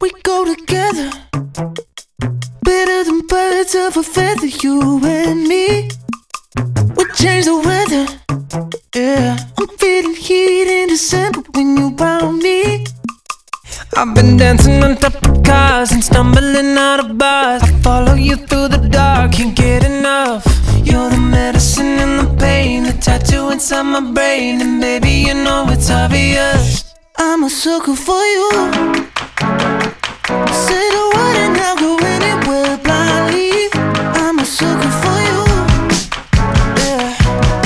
We go together, better than birds of a feather, you and me. We change the weather, yeah. I'm feeling heat in December when you found me. I've been dancing on top of cars and stumbling out of bars. I follow you through the dark, can't get enough. You're the medicine and the pain, the tattoo inside my brain. And baby, you know it's obvious, I'm a sucker for you.